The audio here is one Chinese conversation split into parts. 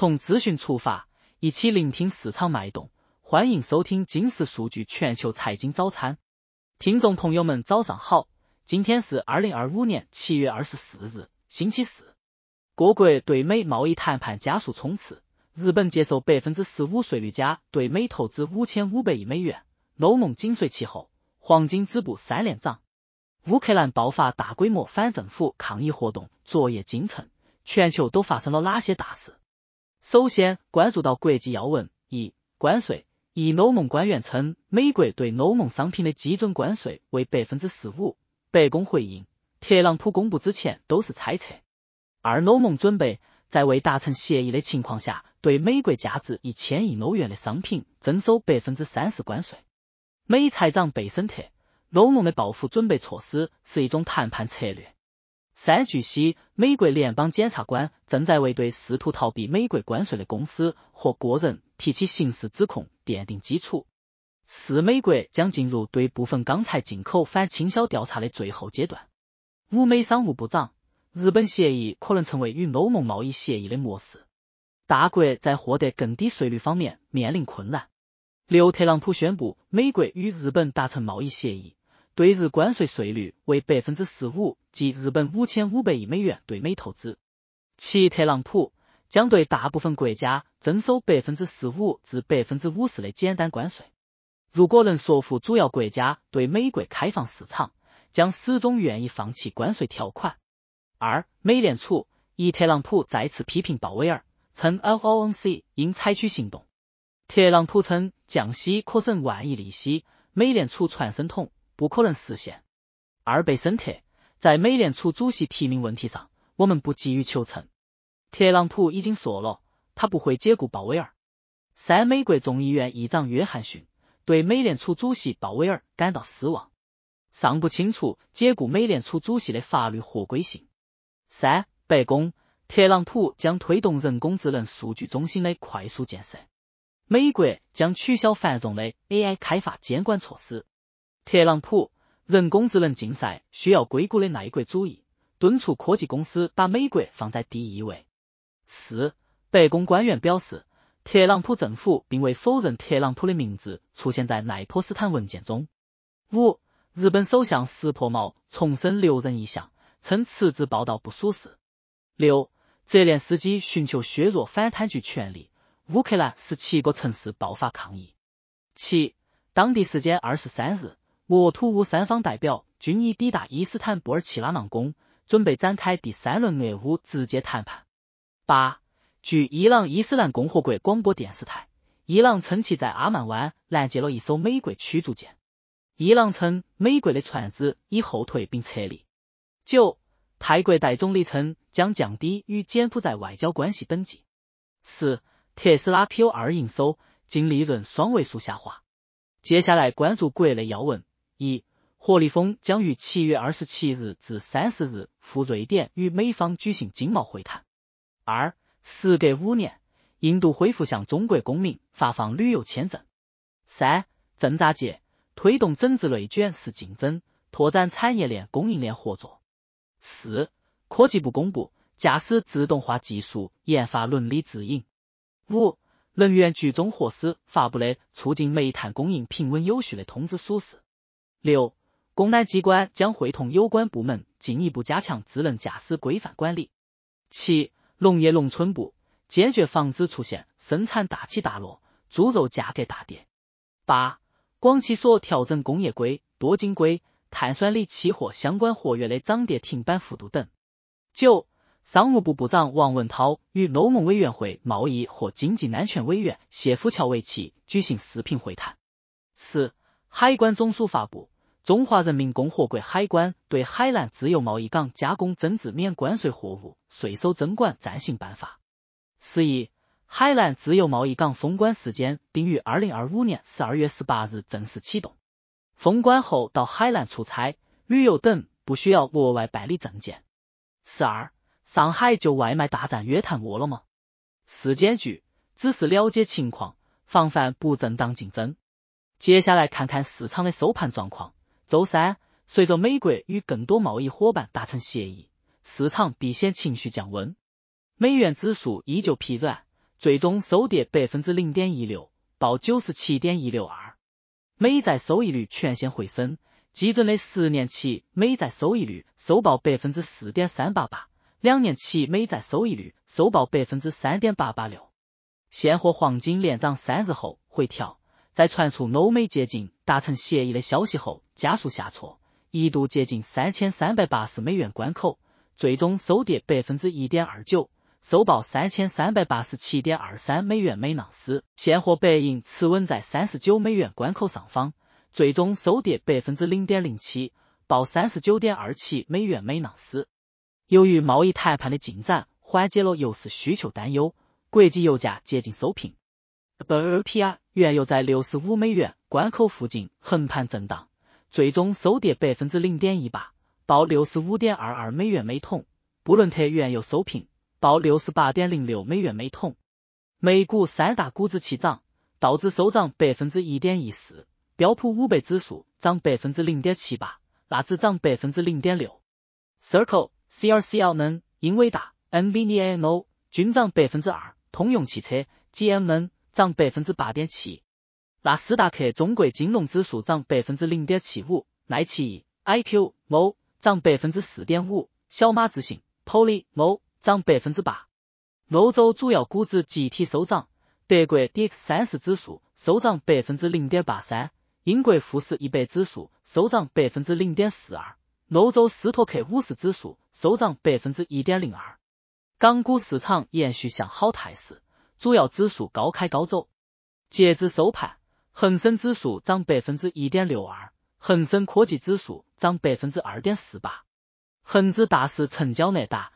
从资讯出发，一起聆听市场脉动。欢迎收听金石数据全球财经早餐。听众朋友们早上好，今天是2025年7月24日，星期四。各国对美贸易谈判加速冲刺，日本接受 15% 税率加对美投资5500亿美元，欧盟紧随其后，黄金止步3连涨。乌克兰爆发大规模反政府抗议活动，昨夜今晨，全球都发生了哪些大事？首先关注到国际要闻：一、关税。欧盟官员称，美国对欧盟商品的基准关税为 15%。白宫回应，特朗普公布之前都是猜测。二、欧盟准备在未达成协议的情况下，对美国价值1000亿欧元的商品征收 30% 关税。美财长贝森特，欧盟的报复准备措施是一种谈判策略。三、据悉，美国联邦检察官正在为对试图逃避美国关税的公司或个人提起刑事指控奠定基础。四、美国将进入对部分钢材进口反倾销调查的最后阶段。五、美商务部长，日本协议可能成为与欧盟贸易协议的模式。大国在获得更低税率方面面临困难。六、特朗普宣布美国与日本达成贸易协议，对日关税税率为 15%， 即日本5500亿美元对美投资。七、特朗普将对大部分国家征收 15% 至 50% 的简单关税。如果能说服主要国家对美国开放市场，将始终愿意放弃关税条款。二、美联储，特朗普再次批评鲍威尔，称 FOMC 应采取行动。特朗普称降息可省万亿利息，美联储传声筒不可能实现。二、贝森特，在美联储主席提名问题上，我们不急于求成。特朗普已经说了，他不会解雇鲍威尔。三、美国众议院议长约翰逊对美联储主席鲍威尔感到失望，尚不清楚解雇美联储主席的法律合规性。三、白宫，特朗普将推动人工智能数据中心的快速建设。美国将取消繁重的 AI 开发监管措施。特朗普，人工智能竞赛需要硅谷的爱国主义，敦促科技公司把美国放在第一位。四、白宫官员表示，特朗普政府并未否认特朗普的名字出现在奈波斯坦文件中。五、日本首相石破茂重申留任意向，称辞职报道不属实。六、泽连斯基寻求削弱反贪局权力，乌克兰17个城市爆发抗议。七、当地时间23日，俄土乌三方代表均已抵达伊斯坦布尔齐拉囊宫，准备展开第3轮俄乌直接谈判。八、据伊朗伊斯兰共和国广播电视台，伊朗称其在阿曼湾拦截了一艘美国驱逐舰。伊朗称美国的船只已后退并撤离。九、泰国代总理称将降低与柬埔寨外交关系等级。十、特斯拉 Q2 营收净利润双位数下滑。接下来关注国内要闻：一、何立峰将于7月27日至30日赴瑞典与美方举行经贸会谈。二、时隔5年，印度恢复向中国公民发放旅游签证。三、政扎界推动整治内卷是竞争，拓展产业链供应链合作。四、科技部公布驾驶自动化技术研发伦理指引。五、能源局中核司发布了促进煤炭供应平稳有序的通知书示。六、公安机关将会同有关部门进一步加强智能驾驶规范管理。七、农业农村部坚决防止出现生产大起大落，猪肉价格大跌。八、广汽所调整工业硅、多晶硅、碳酸锂期货相关合约的涨跌停板幅度等。九、商务部部长王文涛与欧盟委员会贸易和经济安全委员谢夫乔维奇举行视频会谈。十、海关总署发布中华人民共和国海关对海南自由贸易港加工增值免关税货物税收征管暂行办法。11、海南自由贸易港封关时间定于2025年12月18日正式启动。封关后到海南出差、旅游等不需要额外办理证件。12、上海就外卖大战约谈饿了么？市监局只是了解情况，防范不正当竞争。接下来看看市场的收盘状况。周三，随着美国与更多贸易伙伴达成协议，市场避险情绪降温，美元指数依旧疲软， 最终收跌 0.16%， 报 97.162。美债收益率全线回升，基准的10年期美债收益率收报 4.388%， 2年期美债收益率收报 3.886%。现货黄金连涨3日后回调，在传出欧美接近达成协议的消息后加速下挫，一度接近3380美元关口，最终收跌 1.29%， 收报 3387.23 美元每盎司。现货白银持稳在39美元关口上方，最终收跌 0.07%， 报 39.27 美元每盎司。由于贸易谈判的进展缓解了油市需求担忧，国际油价接近收平。WTI 原油在65美元关口附近横盘震荡，最终收跌 0.18%， 报 65.22 美元每桶。布伦特原油收平，报 68.06 美元每桶。美股三大股指齐涨，道指收涨 1.14%， 标普500指数涨 0.78%， 纳指涨 0.6%。Circle、CRCL 能、英伟达、NVIDIA、均涨 2%， 通用汽车、GM 能涨 8.7%。纳斯达克中国金融指数涨 0.75%， 耐奇、IQ、MO 涨 4.5%， 小马智信、Poly、MO 涨 8%。欧洲主要股指集体收涨，德国 DAX30 指数收涨 0.83%， 英国富时100指数收涨 0.42%， 欧洲斯托克50指数收涨 1.02%。港股市场延续向好态势，主要指数高开高走。截至收盘，恒生指数涨 1.62%， 恒生科技指数涨 2.48%。恒指大市成交额达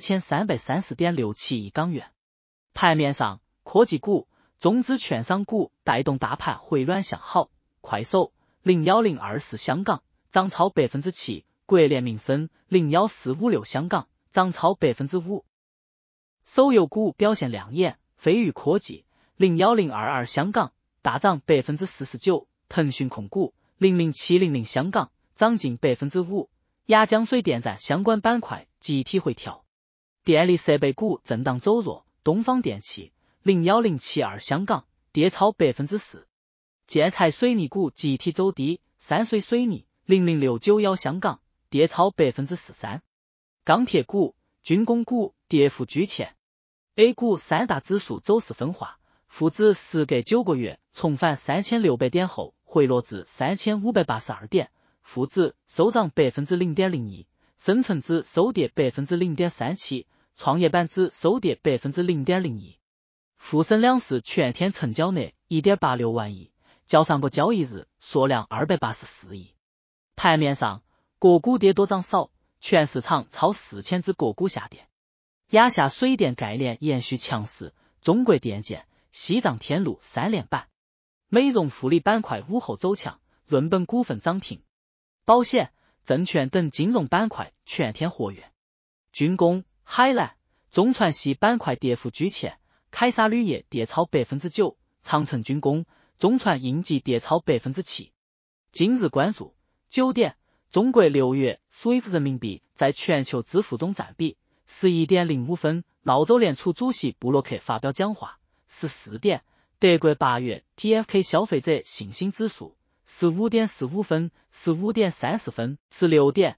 3330.67 亿港元。盘面上，科技股、中资券商股带动大盘回软向好，快手、01024香港涨超 7%， 国联民生、01456香港涨超 5%。手游股表现亮眼，飞鱼科技、01022香港大涨 49%， 腾讯控股、00700香港涨近 5%， 亚江水电站相关板块集体回调。电力设备股震荡走弱，东方电气、01072香港跌超 4%。建材水泥股集体走低，山水水泥、00691香港跌超 43%。钢铁股、军工股跌幅居前。A 股三大指数走势分化，沪指时隔9个月重返3600点后回落至3582点，沪指收涨 0.01%， 深成指收跌 0.37%， 创业板指收跌 0.01%。沪深两市全天成交额 1.86 万亿，较上个交易日缩量284亿。盘面上，个股跌多涨少，全市场超4000只个股下跌。亚夏水电概念延续强势，中国电建、西藏天路3连板。美容护理板块午后走强，润本股份涨停。保险、证券等金融板块全天活跃。军工、海缆、中船系板块跌幅居前，凯撒铝业跌超 9%， 长城军工、中船应急跌超 7%。今日关注9点，中国6月 SWIFT 人民币在全球支付中占比。11点05分，澳洲联储主席布洛克发表讲话。14点，德国8月 TFK 消费者信心指数。15点15分，15点30分，16点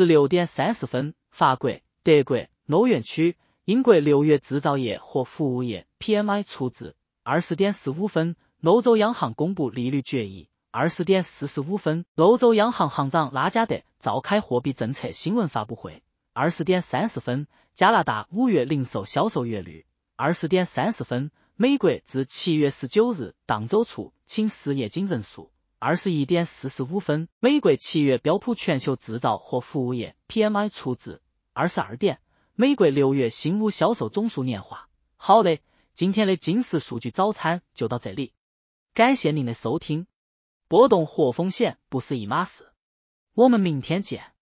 30分，法国、德国、欧元区、英国6月制造业和服务业 PMI 初值。20点15分，欧洲央行公布利率决议。20点45分，欧洲央行行长拉加德召开货币政策新闻发布会。20点30分，加拿大5月零售销售月率。20点30分，美国自7月19日当周处请失业金人数。21点45分，美国7月标普全球制造和服务业 PMI 初值。22点，美国6月新屋销售总数年化。好的，今天的金石数据早餐就到这里，感谢您的收听。波动或风险不是一码事，我们明天见。